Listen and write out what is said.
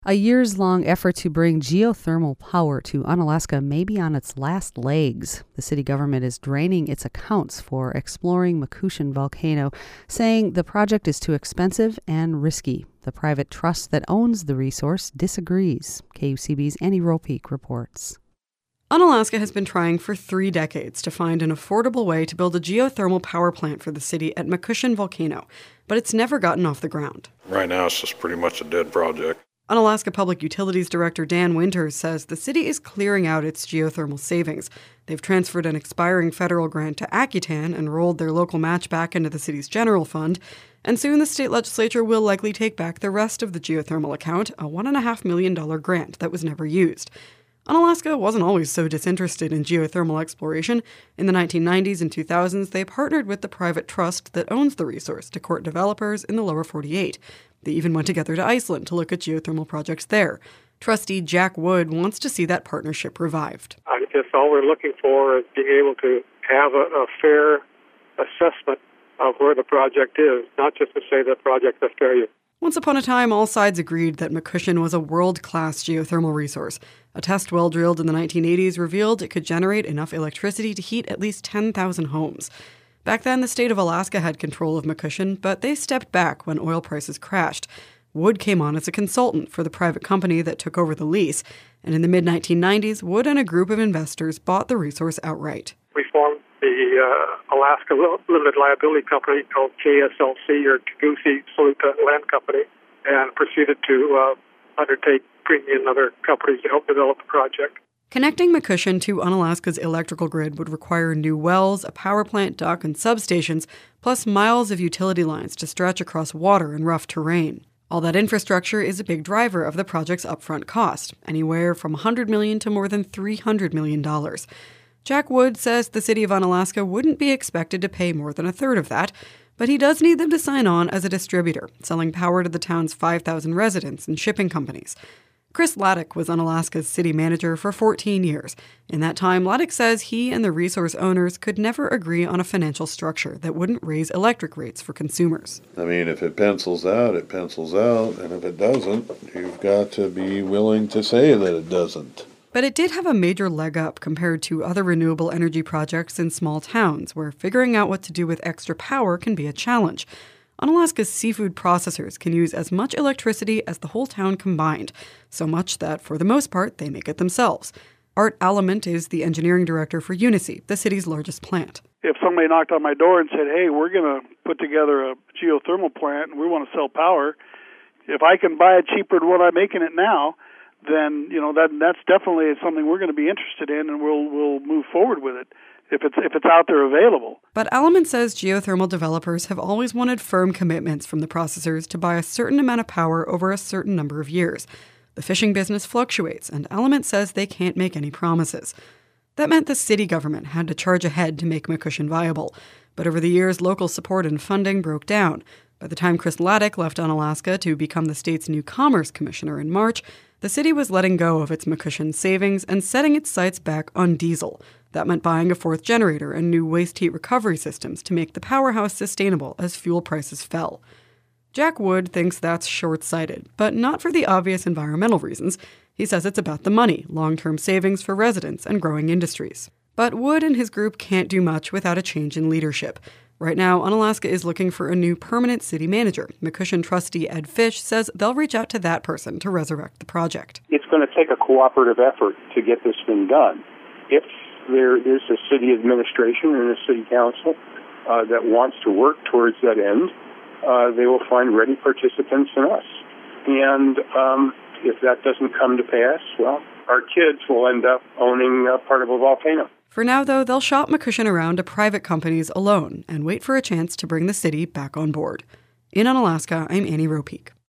A years-long effort to bring geothermal power to Unalaska may be on its last legs. The city government is draining its accounts for exploring McCushin volcano, saying the project is too expensive and risky. The private trust that owns the resource disagrees. KUCB's Annie Ropeek reports. Unalaska has been trying for 3 decades to find an affordable way to build a geothermal power plant for the city at McCushin volcano, but it's never gotten off the ground. Right now, it's just pretty much a dead project. Unalaska Public Utilities Director Dan Winters says the city is clearing out its geothermal savings. They've transferred an expiring federal grant to Accutan and rolled their local match back into the city's general fund. And soon the state legislature will likely take back the rest of the geothermal account, a $1.5 million grant that was never used. Unalaska wasn't always so disinterested in geothermal exploration. In the 1990s and 2000s, they partnered with the private trust that owns the resource to court developers in the lower 48. They even went together to Iceland to look at geothermal projects there. Trustee Jack Wood wants to see that partnership revived. I guess all we're looking for is being able to have a fair assessment of where the project is, not just to say the project's a failure. Once upon a time, all sides agreed that McCushin was a world-class geothermal resource. A test well drilled in the 1980s revealed it could generate enough electricity to heat at least 10,000 homes. Back then, the state of Alaska had control of McCushin, but they stepped back when oil prices crashed. Wood came on as a consultant for the private company that took over the lease, and in the mid-1990s, Wood and a group of investors bought the resource outright. We formed the Alaska Limited Liability Company called KSLC, or Tagusi Saluta Land Company, and proceeded to undertake bringing in other companies to help develop the project. Connecting McCushin to Unalaska's electrical grid would require new wells, a power plant dock and substations, plus miles of utility lines to stretch across water and rough terrain. All that infrastructure is a big driver of the project's upfront cost, anywhere from $100 million to more than $300 million. Jack Wood says the city of Unalaska wouldn't be expected to pay more than a third of that, but he does need them to sign on as a distributor, selling power to the town's 5,000 residents and shipping companies. Chris Laddick was Unalaska's city manager for 14 years. In that time, Laddick says he and the resource owners could never agree on a financial structure that wouldn't raise electric rates for consumers. I mean, if it pencils out, it pencils out, and if it doesn't, you've got to be willing to say that it doesn't. But it did have a major leg up compared to other renewable energy projects in small towns, where figuring out what to do with extra power can be a challenge. Unalaska's seafood processors can use as much electricity as the whole town combined, so much that, for the most part, they make it themselves. Art Aliment is the engineering director for Unisea, the city's largest plant. If somebody knocked on my door and said, hey, we're going to put together a geothermal plant and we want to sell power, if I can buy it cheaper than what I'm making it now, then that's definitely something we're going to be interested in, and we'll move forward with it if it's out there available. But Aliment says geothermal developers have always wanted firm commitments from the processors to buy a certain amount of power over a certain number of years. The fishing business fluctuates, and Aliment says they can't make any promises. That meant the city government had to charge ahead to make McCushin viable. But over the years, local support and funding broke down. By the time Chris Laddick left Unalaska to become the state's new commerce commissioner in March, the city was letting go of its McCushin savings and setting its sights back on diesel. That meant buying a fourth generator and new waste heat recovery systems to make the powerhouse sustainable as fuel prices fell. Jack Wood thinks that's short-sighted, but not for the obvious environmental reasons. He says it's about the money, long-term savings for residents and growing industries. But Wood and his group can't do much without a change in leadership. Right now, Unalaska is looking for a new permanent city manager. McCushin trustee Ed Fish says they'll reach out to that person to resurrect the project. It's going to take a cooperative effort to get this thing done. If there is a city administration and a city council that wants to work towards that end, they will find ready participants in us. And if that doesn't come to pass, well, our kids will end up owning part of a volcano. For now, though, they'll shop McCushin around to private companies alone and wait for a chance to bring the city back on board. In Unalaska, I'm Annie Ropeek.